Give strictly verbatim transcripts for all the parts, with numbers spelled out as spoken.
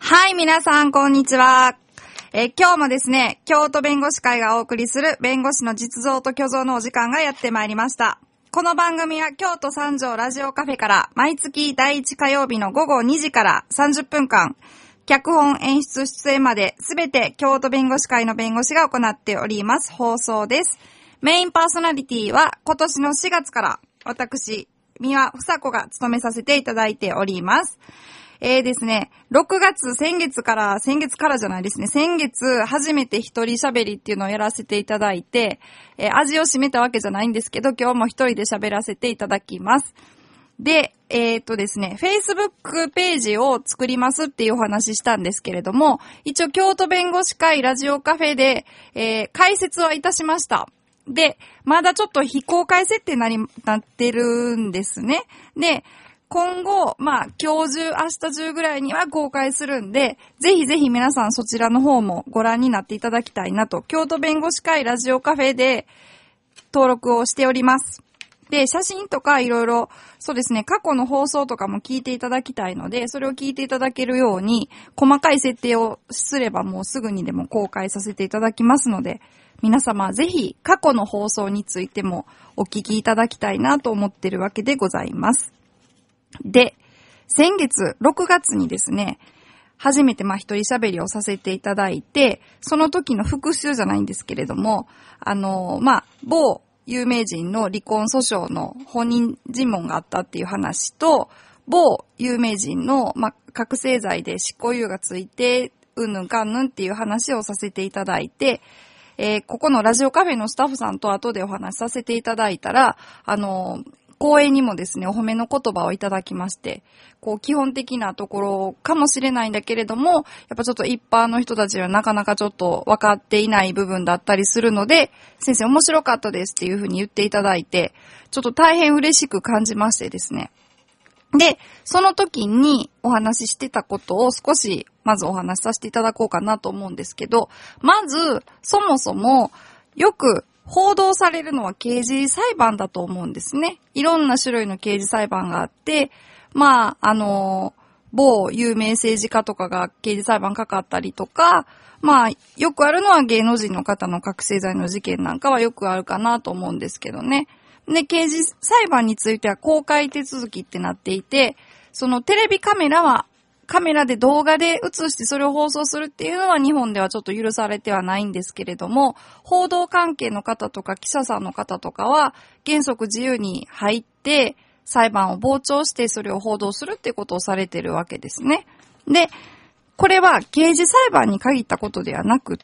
はい、皆さん、こんにちは。えー、今日もですね、京都弁護士会がお送りする弁護士の実像と虚像のお時間がやってまいりました。この番組は京都三条ラジオカフェから毎月第一火曜日の午後にじからさんじゅっぷんかん、脚本演出出演まですべて京都弁護士会の弁護士が行っております放送です。メインパーソナリティは今年のしがつから私、三輪房子が務めさせていただいております。えーですね、ろくがつ、先月から、先月からじゃないですね、先月初めて一人喋りっていうのをやらせていただいて、えー、味を占めたわけじゃないんですけど、今日も一人で喋らせていただきます。で、えーっとですね、Facebook ページを作りますっていうお話したんですけれども、一応京都弁護士会ラジオカフェで、えー、解説はいたしました。で、まだちょっと非公開設定なり、なってるんですね。で、今後、まあ、今日中、明日中ぐらいには公開するんで、ぜひぜひ皆さんそちらの方もご覧になっていただきたいなと、京都弁護士会ラジオカフェで登録をしております。で、写真とかいろいろ、そうですね、過去の放送とかも聞いていただきたいので、それを聞いていただけるように、細かい設定をすればもうすぐにでも公開させていただきますので、皆様ぜひ過去の放送についてもお聞きいただきたいなと思っているわけでございます。で、先月ろくがつにですね、初めてまあ一人喋りをさせていただいて、その時の復習じゃないんですけれども、あの、まあ、某有名人の離婚訴訟の本人尋問があったっていう話と、某有名人の、まあ、覚醒剤で執行猶予がついて、うんぬんかんぬんっていう話をさせていただいて、えー、ここのラジオカフェのスタッフさんと後でお話しさせていただいたら、あの、講演にもですね、お褒めの言葉をいただきまして、こう、基本的なところかもしれないんだけれども、やっぱちょっと一般の人たちはなかなかちょっと分かっていない部分だったりするので、先生面白かったですっていうふうに言っていただいて、ちょっと大変嬉しく感じましてですね。で、その時にお話ししてたことを少し、まずお話しさせていただこうかなと思うんですけど、まず、そもそも、よく、報道されるのは刑事裁判だと思うんですね。いろんな種類の刑事裁判があって、まあ、あの、某有名政治家とかが刑事裁判かかったりとか、まあ、よくあるのは芸能人の方の覚醒剤の事件なんかはよくあるかなと思うんですけどね。で、刑事裁判については公開手続きってなっていて、そのテレビカメラはカメラで動画で映してそれを放送するっていうのは日本ではちょっと許されてはないんですけれども、報道関係の方とか記者さんの方とかは原則自由に入って裁判を傍聴してそれを報道するっていうことをされてるわけですね。で、これは刑事裁判に限ったことではなくって、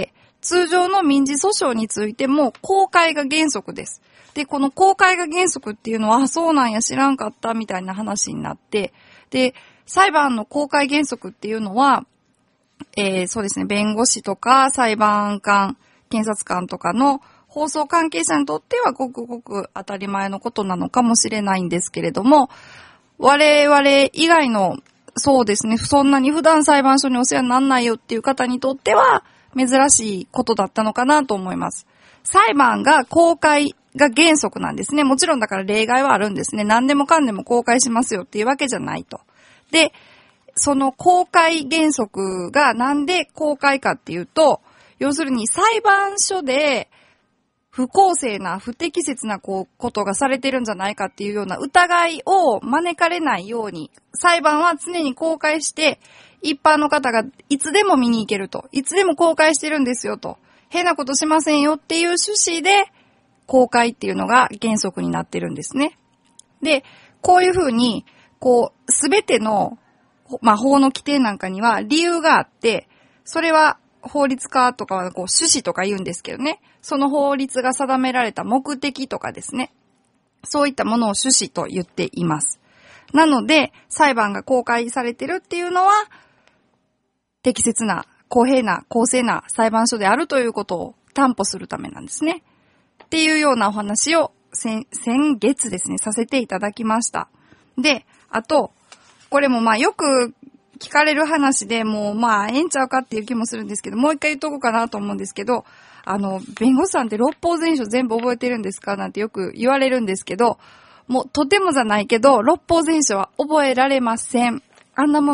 通常の民事訴訟についても公開が原則です。で、この公開が原則っていうのは、あ、そうなんや知らんかったみたいな話になって、で、裁判の公開原則っていうのは、えー、そうですね、弁護士とか裁判官、検察官とかの放送関係者にとってはごくごく当たり前のことなのかもしれないんですけれども、我々以外の、そうですね、そんなに普段裁判所にお世話にならないよっていう方にとっては珍しいことだったのかなと思います。裁判が公開が原則なんですね。もちろんだから例外はあるんですね。何でもかんでも公開しますよっていうわけじゃないと。で、その公開原則がなんで公開かっていうと、要するに裁判所で不公正な不適切なこうことがされてるんじゃないかっていうような疑いを招かれないように、裁判は常に公開して一般の方がいつでも見に行けると、いつでも公開してるんですよと、変なことしませんよっていう趣旨で公開っていうのが原則になってるんですね。で、こういうふうにこう、すべての、まあ、法の規定なんかには理由があって、それは法律家とかはこう趣旨とか言うんですけどね。その法律が定められた目的とかですね。そういったものを趣旨と言っています。なので、裁判が公開されてるっていうのは、適切な、公平な、公正な裁判所であるということを担保するためなんですね。っていうようなお話を先、先月ですね、させていただきました。で、あと、これもまあよく聞かれる話でもうまあええんちゃうかっていう気もするんですけど、もう一回言っとこうかなと思うんですけど、あの、弁護士さんって六法全書全部覚えてるんですかなんてよく言われるんですけど、もうとてもじゃないけど、六法全書は覚えられません。あんなもの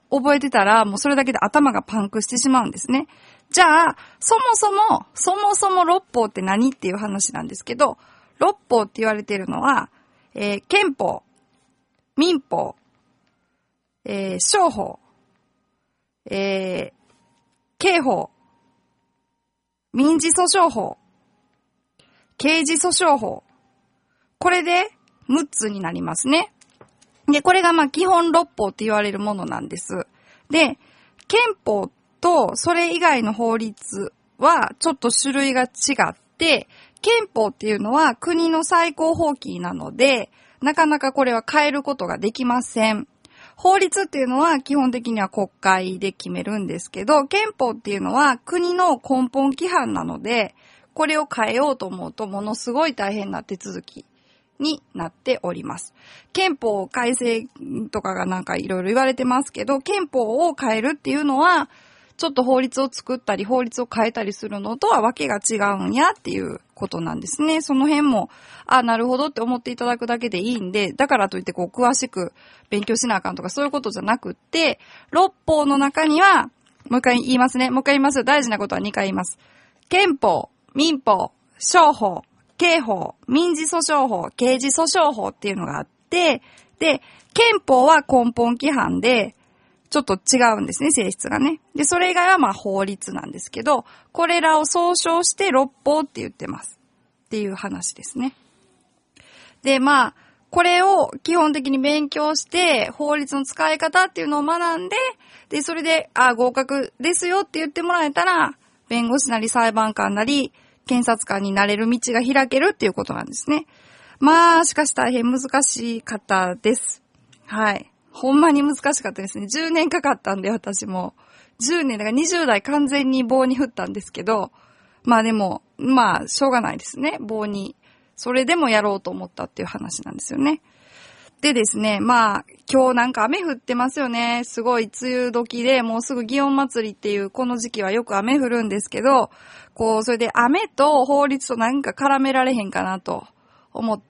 覚えてたら、もうそれだけで頭がパンクしてしまうんですね。じゃあ、そもそも、そもそも六法って何っていう話なんですけど、六法って言われているのは、えー、憲法、民法、えー、商法、えー、刑法、民事訴訟法、刑事訴訟法。これでむっつになりますね。で、これがまあ基本六法って言われるものなんです。で、憲法とそれ以外の法律はちょっと種類が違って、憲法っていうのは国の最高法規なので、なかなかこれは変えることができません。法律っていうのは基本的には国会で決めるんですけど、憲法っていうのは国の根本規範なので、これを変えようと思うとものすごい大変な手続きになっております。憲法改正とかがなんかいろいろ言われてますけど、憲法を変えるっていうのは、ちょっと法律を作ったり法律を変えたりするのとはわけが違うんやっていうことなんですね。その辺も、あ、なるほどって思っていただくだけでいいんで、だからといってこう詳しく勉強しなあかんとかそういうことじゃなくって、六法の中には、もう一回言いますね。もう一回言います。大事なことは二回言います。憲法、民法、商法、刑法、民事訴訟法、刑事訴訟法っていうのがあって、で、憲法は根本規範で、ちょっと違うんですね、性質がね。で、それ以外はまあ法律なんですけど、これらを総称して六法って言ってます。っていう話ですね。で、まあ、これを基本的に勉強して、法律の使い方っていうのを学んで、で、それで、あ、合格ですよって言ってもらえたら、弁護士なり裁判官なり、検察官になれる道が開けるっていうことなんですね。まあ、しかし大変難しかったです。はい。ほんまに難しかったですね。じゅうねんかかったんで、私も。じゅうねん、だからにじゅう代完全に棒に振ったんですけど、まあでも、まあ、しょうがないですね。棒に。それでもやろうと思ったっていう話なんですよね。でですね、まあ、今日なんか雨降ってますよね。すごい梅雨時で、もうすぐ祇園祭りっていうこの時期はよく雨降るんですけど、こう、それで雨と法律となんか絡められへんかなと思って、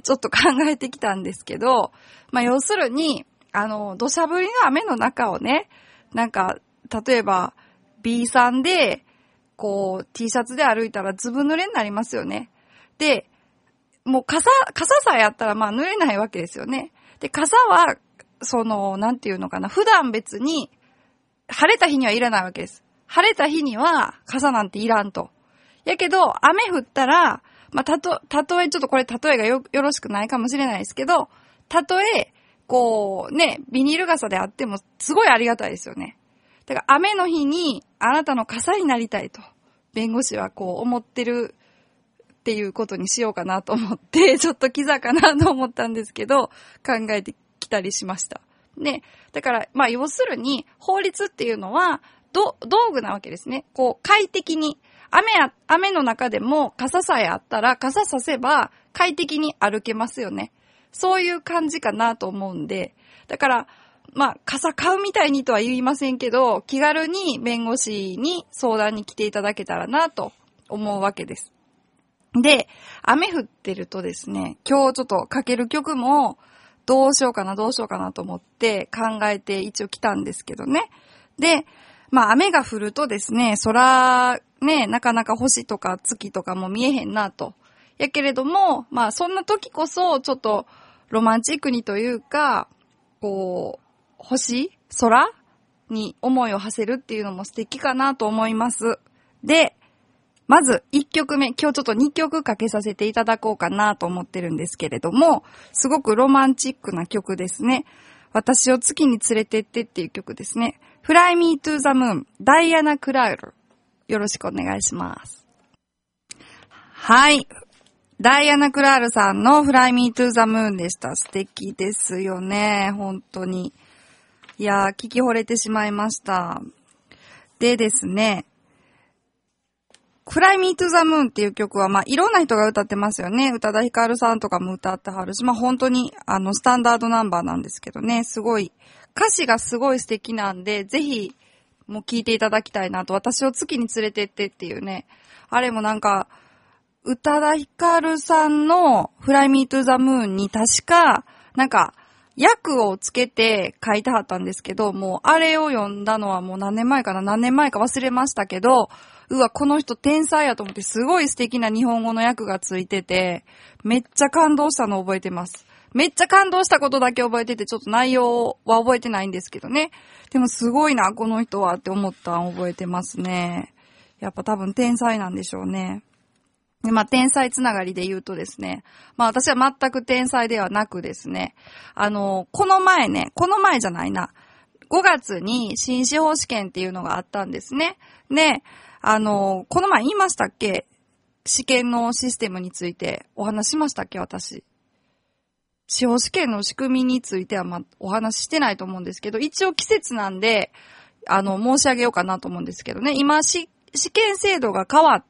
ちょっと考えてきたんですけど、まあ要するに、あの、土砂降りの雨の中をね、なんか、例えば ビー さんで、こう、T シャツで歩いたらずぶ濡れになりますよね。で、もう傘、傘さえあったらまあ濡れないわけですよね。で、傘は、その、なんていうのかな、普段別に、晴れた日にはいらないわけです。晴れた日には傘なんていらんと。やけど、雨降ったら、まあ、たと、たとえ、ちょっとこれ例えがよ、よろしくないかもしれないですけど、たとえ、こう、ね、ビニール傘であっても、すごいありがたいですよね。だから、雨の日に、あなたの傘になりたいと、弁護士はこう、思ってるっていうことにしようかなと思って、ちょっとキザかなと思ったんですけど、考えてきたりしました。ね。だから、まあ、要するに、法律っていうのは、ど、道具なわけですね。こう、快適に、雨や、雨の中でも傘さえあったら、傘させば快適に歩けますよね。そういう感じかなと思うんで、だから、まあ、傘買うみたいにとは言いませんけど、気軽に弁護士に相談に来ていただけたらなと思うわけです。で、雨降ってるとですね、今日ちょっとかける曲も、どうしようかな、どうしようかなと思って考えて一応来たんですけどね。で、まあ雨が降るとですね、空、ね、なかなか星とか月とかも見えへんなと。やけれども、まあそんな時こそちょっとロマンチックにというか、こう、星、空に思いを馳せるっていうのも素敵かなと思います。で、まずいっきょくめ、今日ちょっとにきょくかけさせていただこうかなと思ってるんですけれども、すごくロマンチックな曲ですね。私を月に連れてってっていう曲ですね。Fly Me to the Moon、ダイアナ・クラウル。よろしくお願いします。はい。ダイアナ・クラウルさんの Fly Me to the Moon でした。素敵ですよね。本当に。いやー、聞き惚れてしまいました。でですね、Fly Me to the Moon っていう曲は、まあ、いろんな人が歌ってますよね。宇多田ヒカルさんとかも歌ってはるし、まあ、本当に、あの、スタンダードナンバーなんですけどね、すごい、歌詞がすごい素敵なんで、ぜひ、もう聴いていただきたいなと、私を月に連れてってっていうね、あれもなんか、宇多田ヒカルさんの Fly Me to the Moon に確か、なんか、 訳をつけて書いてはったんですけど、もうあれを読んだのはもう何年前かな何年前か忘れましたけど、うわ、この人天才やと思ってすごい素敵な日本語の訳がついてて、めっちゃ感動したのを覚えてます。めっちゃ感動したことだけ覚えてて、ちょっと内容は覚えてないんですけどね。でもすごいな、この人はって思ったのを覚えてますね。やっぱ多分天才なんでしょうね。で、まあ、天才つながりで言うとですね、まあ私は全く天才ではなくですね、あの、この前ね、この前じゃないな、ごがつに新司法試験っていうのがあったんですね。で、あの、この前言いましたっけ？試験のシステムについてお話しましたっけ、私。司法試験の仕組みについては、まあ、お話ししてないと思うんですけど、一応季節なんで、あの、申し上げようかなと思うんですけどね、今し、試験制度が変わって、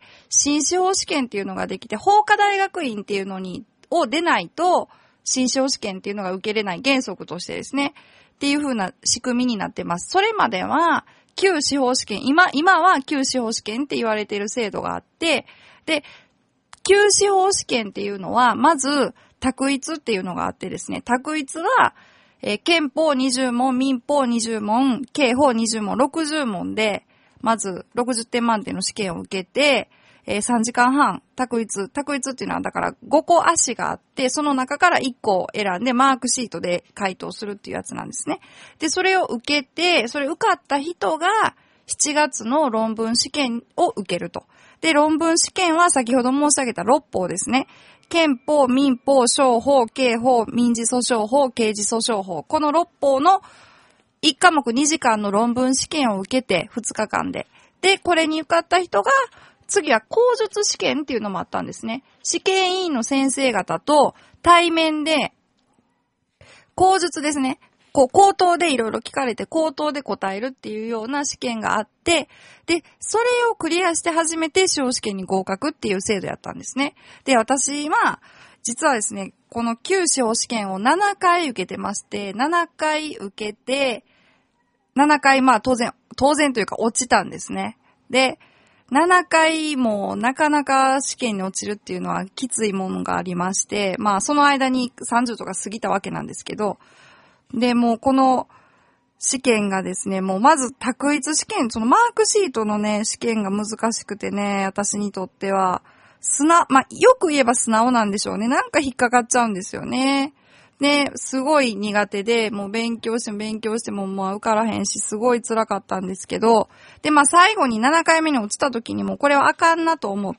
新司法試験っていうのができて、法科大学院っていうのに、を出ないと、新司法試験っていうのが受けれない原則としてですね、っていう風な仕組みになってます。それまでは、旧司法試験、今、今は旧司法試験って言われている制度があって、で、旧司法試験っていうのは、まず、択一っていうのがあってですね、択一は、えー、憲法にじゅう問、民法にじゅう問、刑法にじゅう問、ろくじゅう問で、まずろくじゅってん満点の試験を受けて、えー、さんじかんはん、択一。択一っていうのはだからごこ足があって、その中からいっこを選んでマークシートで回答するっていうやつなんですね。で、それを受けて、それ受かった人がしちがつの論文試験を受けると。で、論文試験は先ほど申し上げたろっぽうですね。憲法、民法、商法、刑法、民事訴訟法、刑事訴訟法。このろっぽうのいち科目にじかんの論文試験を受けてふつかかんで。で、これに受かった人が、次は口述試験っていうのもあったんですね。試験委員の先生方と対面で、口述ですね。こう、口頭でいろいろ聞かれて、口頭で答えるっていうような試験があって、で、それをクリアして初めて司法試験に合格っていう制度やったんですね。で、私は、実はですね、この旧司法試験をななかい受けてまして、ななかい受けて、ななかい、まあ当然、当然というか落ちたんですね。で、ななかいもなかなか試験に落ちるっていうのはきついものがありまして、まあその間にさんじゅうとか過ぎたわけなんですけど、で、もうこの試験がですね、もうまず択一試験、そのマークシートのね、試験が難しくてね、私にとっては、素直、まあよく言えば素直なんでしょうね。なんか引っかかっちゃうんですよね。で、すごい苦手で、もう勉強しても勉強してももう受からへんし、すごい辛かったんですけど、で、まあ最後にななかいめに落ちた時にもこれはあかんなと思って、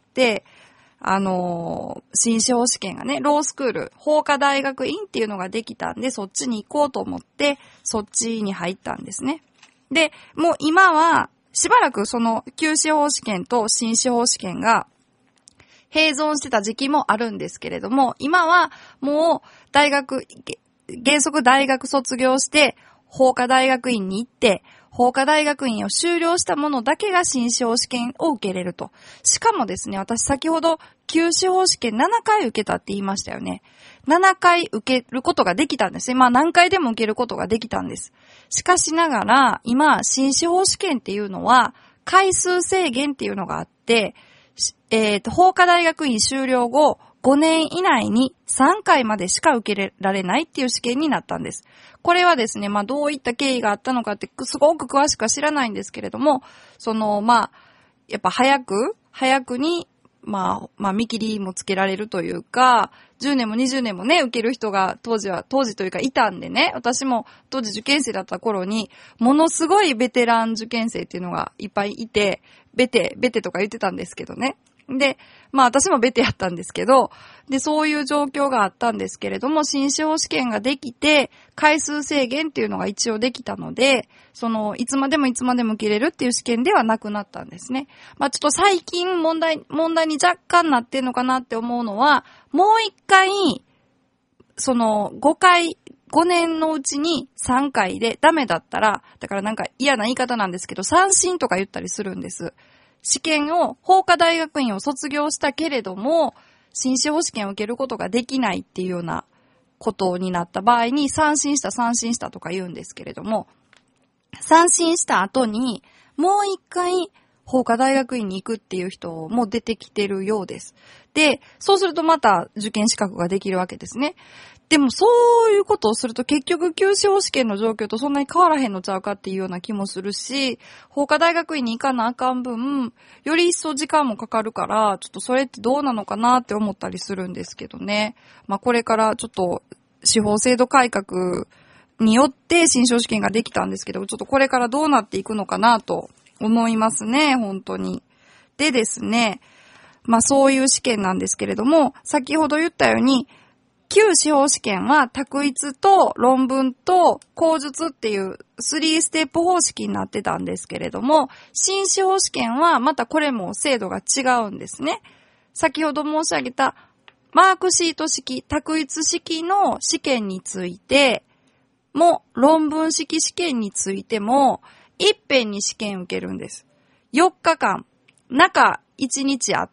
あのー、新司法試験がね、ロースクール、法科大学院っていうのができたんで、そっちに行こうと思って、そっちに入ったんですね。で、もう今は、しばらくその旧司法試験と新司法試験が、併存してた時期もあるんですけれども、今はもう大学、原則大学卒業して、法科大学院に行って、法科大学院を修了したものだけが新司法試験を受けれると。しかもですね、私先ほど旧司法試験ななかい受けたって言いましたよね。ななかい受けることができたんですね。まあ何回でも受けることができたんです。しかしながら、今、新司法試験っていうのは、回数制限っていうのがあって、えっと、法科大学院修了後、ごねん以内にさんかいまでしか受けられないっていう試験になったんです。これはですね、まあどういった経緯があったのかってすごく詳しくは知らないんですけれども、その、まあ、やっぱ早く、早くに、まあ、まあ見切りもつけられるというか、じゅうねんもにじゅうねんもね、受ける人が当時は、当時というかいたんでね、私も当時受験生だった頃に、ものすごいベテラン受験生っていうのがいっぱいいて、ベテ、ベテとか言ってたんですけどね。で、まあ私もベテやったんですけど、で、そういう状況があったんですけれども、新司法試験ができて、回数制限っていうのが一応できたので、その、いつまでもいつまでも受けれるっていう試験ではなくなったんですね。まあちょっと最近問題、問題に若干なってんのかなって思うのは、もう一回、その、ごかい、ごねんのうちにさんかいでダメだったら、だからなんか嫌な言い方なんですけど、三審とか言ったりするんです。試験を、法科大学院を卒業したけれども、新司法試験を受けることができないっていうようなことになった場合に、三審した三審したとか言うんですけれども、三審した後に、もう一回、法科大学院に行くっていう人も出てきてるようです。で、そうするとまた受験資格ができるわけですね。 でもそういうことをすると結局修士法試験の状況とそんなに変わらへんのちゃうかっていうような気もするし、法科大学院に行かなあかん分、より一層時間もかかるから、ちょっとそれってどうなのかなって思ったりするんですけどね。まあこれからちょっと司法制度改革によって新証試験ができたんですけど、ちょっとこれからどうなっていくのかなと思いますね、本当に。でですね、まあそういう試験なんですけれども、先ほど言ったように、旧司法試験は択一と論文と口述っていうスリーステップ方式になってたんですけれども、新司法試験はまたこれも制度が違うんですね。先ほど申し上げたマークシート式、択一式の試験についても、論文式試験についても、いっぺんに試験受けるんです。よっかかん、中いちにちあって、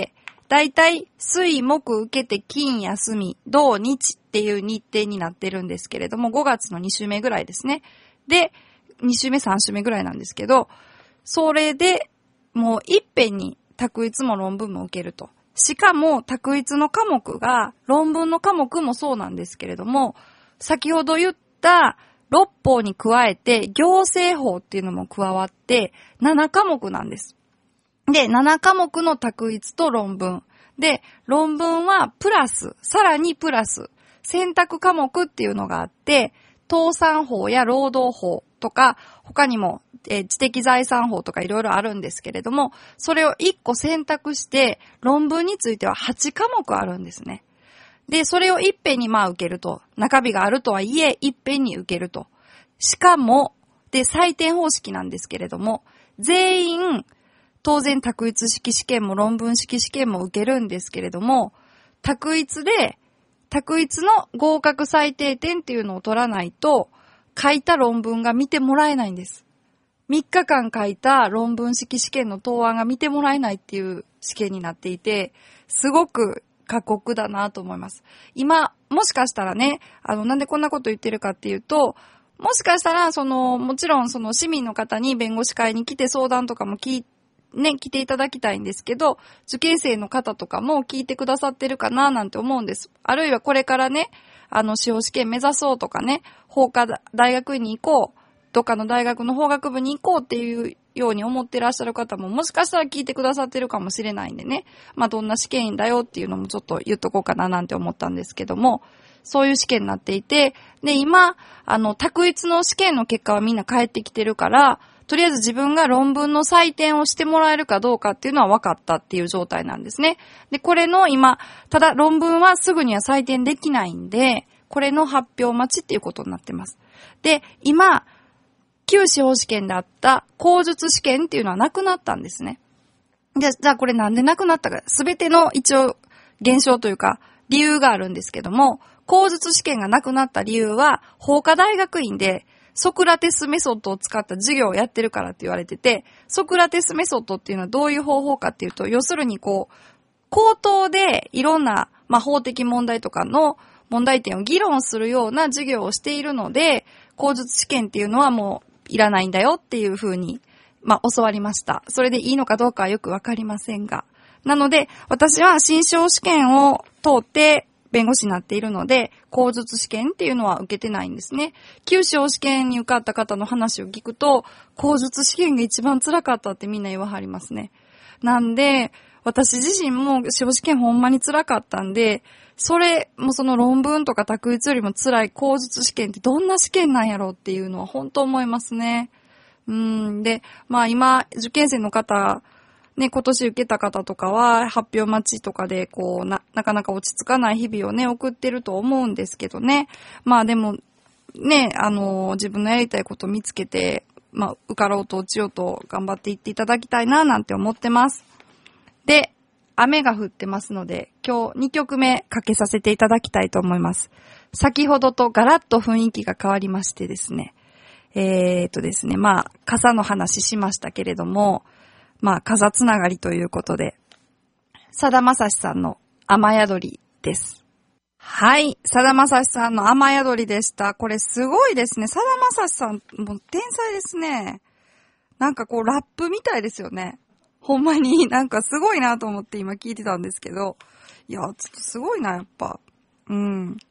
だいたい水木受けて金休み、土日っていう日程になってるんですけれども、ごがつのに週目ぐらいですね。で、に週目さん週目ぐらいなんですけど、それでもういっぺんに択一も論文も受けると。しかも択一の科目が、論文の科目もそうなんですけれども、先ほど言ったろっ法に加えて行政法っていうのも加わってななかもくなんです。で、ななかもくの択一と論文。で、論文はプラス、さらにプラス、選択科目っていうのがあって、倒産法や労働法とか、他にも、えー、知的財産法とかいろいろあるんですけれども、それをいっこ選択して、論文についてははちかもくあるんですね。で、それをいっぺんにまあ受けると。中身があるとはいえ、いっぺんに受けると。しかも、で、採点方式なんですけれども、全員、当然択一式試験も論文式試験も受けるんですけれども、択一で、択一の合格最低点っていうのを取らないと、書いた論文が見てもらえないんです。みっかかん書いた論文式試験の答案が見てもらえないっていう試験になっていて、すごく過酷だなと思います。今、もしかしたらね、あの、なんでこんなこと言ってるかっていうと、もしかしたら、その、もちろんその市民の方に弁護士会に来て相談とかも聞いて、ね、来ていただきたいんですけど、受験生の方とかも聞いてくださってるかななんて思うんです。あるいはこれからね、あの、司法試験目指そうとかね、法科大学院に行こう、どっかの大学の法学部に行こうっていうように思ってらっしゃる方ももしかしたら聞いてくださってるかもしれないんでね、まあどんな試験だよっていうのもちょっと言っとこうかななんて思ったんですけども、そういう試験になっていて、で、今、あの、択一の試験の結果はみんな返ってきてるから、とりあえず自分が論文の採点をしてもらえるかどうかっていうのは分かったっていう状態なんですね。で、これの今、ただ論文はすぐには採点できないんで、これの発表待ちっていうことになってます。で、今、旧司法試験であった口述試験っていうのはなくなったんですね。で、じゃあこれなんでなくなったか、すべての一応現象というか理由があるんですけども、口述試験がなくなった理由は、法科大学院でソクラテスメソッドを使った授業をやってるからって言われてて、ソクラテスメソッドっていうのはどういう方法かっていうと、要するにこう、口頭でいろんな、まあ、法的問題とかの問題点を議論するような授業をしているので、口述試験っていうのはもういらないんだよっていう風に、まあ、教わりました。それでいいのかどうかはよくわかりませんが。なので、私は新司法試験を通って弁護士になっているので、口述試験っていうのは受けてないんですね。旧司法試験に受かった方の話を聞くと、口述試験が一番辛かったってみんな言わはりますね。なんで、私自身も司法試験ほんまに辛かったんで、それもその論文とか択一よりも辛い口述試験ってどんな試験なんやろうっていうのは本当思いますね。うーんで、まあ今、受験生の方、ね、今年受けた方とかは発表待ちとかでこうな、なかなか落ち着かない日々をね、送ってると思うんですけどね。まあでも、ね、あの、自分のやりたいことを見つけて、まあ、受かろうと落ちようと頑張っていっていただきたいななんて思ってます。で、雨が降ってますので、今日にきょくめかけさせていただきたいと思います。先ほどとガラッと雰囲気が変わりましてですね。えーっとですね、まあ、傘の話しましたけれども、まあ、傘つながりということで、さだまさしさんの雨宿りです。はい、さだまさしさんの雨宿りでした。これすごいですね。さだまさしさん、もう天才ですね。なんかこう、ラップみたいですよね。ほんまになんかすごいなと思って今聞いてたんですけど、いや、ちょっとすごいな、やっぱ。うん。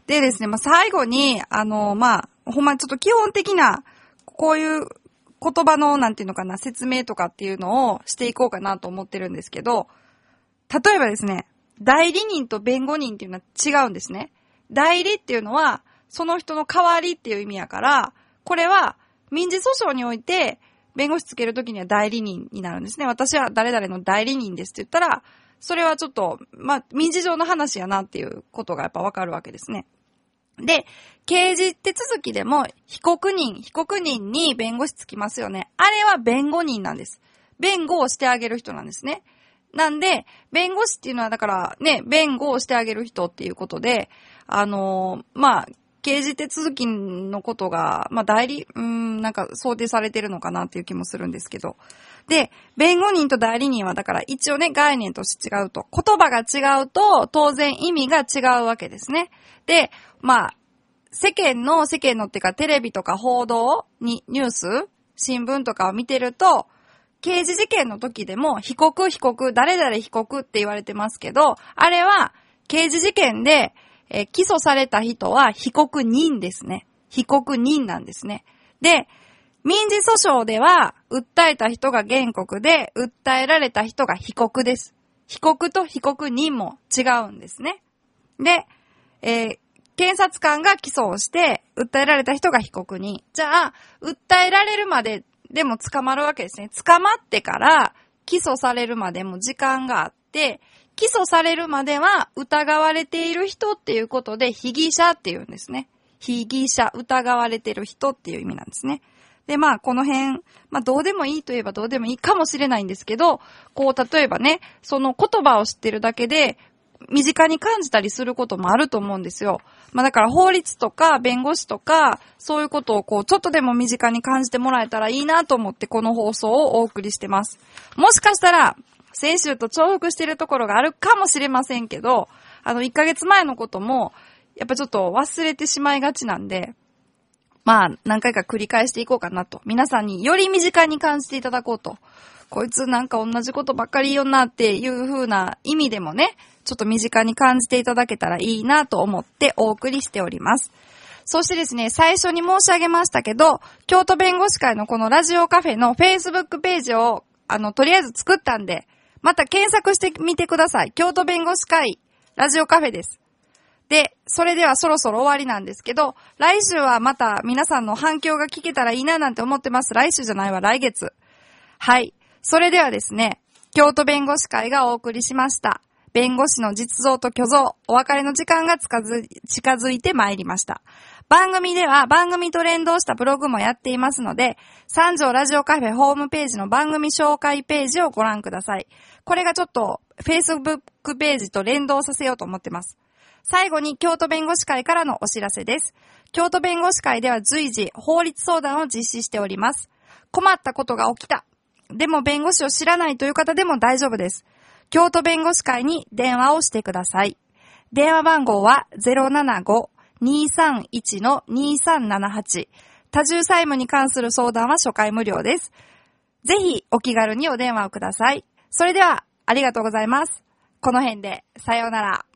でですね、まあ、最後に、あの、まあ、ほんまちょっと基本的な、こういう言葉の、なんていうのかな、説明とかっていうのをしていこうかなと思ってるんですけど、例えばですね、代理人と弁護人っていうのは違うんですね。代理っていうのは、その人の代わりっていう意味やから、これは民事訴訟において、弁護士つけるときには代理人になるんですね。私は誰々の代理人ですって言ったら、それはちょっと、まあ、民事上の話やなっていうことがやっぱわかるわけですね。で、刑事手続きでも、被告人、被告人に弁護士つきますよね。あれは弁護人なんです。弁護をしてあげる人なんですね。なんで、弁護士っていうのはだからね、弁護をしてあげる人っていうことで、あのー、まあ、刑事手続きのことが、まあ、代理、うーん、なんか想定されてるのかなっていう気もするんですけど。で、弁護人と代理人はだから一応ね、概念として違うと。言葉が違うと、当然意味が違うわけですね。で、まあ、世間の、世間のっていうかテレビとか報道に、ニュース、新聞とかを見てると、刑事事件の時でも、被告、被告、誰々被告って言われてますけど、あれは、刑事事件で、えー、起訴された人は被告人ですね。被告人なんですね。で、民事訴訟では、訴えた人が原告で、訴えられた人が被告です。被告と被告人も違うんですね。で、えー、検察官が起訴をして、訴えられた人が被告人。じゃあ、訴えられるまででも捕まるわけですね。捕まってから起訴されるまでも時間があって、起訴されるまでは疑われている人っていうことで被疑者っていうんですね。被疑者、疑われてる人っていう意味なんですね。で、まあ、この辺、まあ、どうでもいいといえばどうでもいいかもしれないんですけど、こう、例えばね、その言葉を知ってるだけで、身近に感じたりすることもあると思うんですよ。まあだから法律とか弁護士とかそういうことをこうちょっとでも身近に感じてもらえたらいいなと思ってこの放送をお送りしてます。もしかしたら先週と重複してるところがあるかもしれませんけど、あのいっかげつまえのこともやっぱちょっと忘れてしまいがちなんで、まあ何回か繰り返していこうかなと。皆さんにより身近に感じていただこうと。こいつなんか同じことばっかり言うなっていう風な意味でもね、ちょっと身近に感じていただけたらいいなと思ってお送りしております。そしてですね、最初に申し上げましたけど、京都弁護士会のこのラジオカフェの Facebook ページを、あの、とりあえず作ったんで、また検索してみてください。京都弁護士会ラジオカフェです。で、それではそろそろ終わりなんですけど、来週はまた皆さんの反響が聞けたらいいななんて思ってます。来週じゃないわ、来月。はい。それではですね、京都弁護士会がお送りしました。弁護士の実像と虚像、お別れの時間が近づ、近づいてまいりました。番組では番組と連動したブログもやっていますので、三条ラジオカフェホームページの番組紹介ページをご覧ください。これがちょっと Facebook ページと連動させようと思ってます。最後に京都弁護士会からのお知らせです。京都弁護士会では随時法律相談を実施しております。困ったことが起きた。でも弁護士を知らないという方でも大丈夫です。京都弁護士会に電話をしてください。電話番号は ゼロななご にーさんいち にーさんななはち。多重債務に関する相談は初回無料です。ぜひお気軽にお電話をください。それではありがとうございます。この辺でさようなら。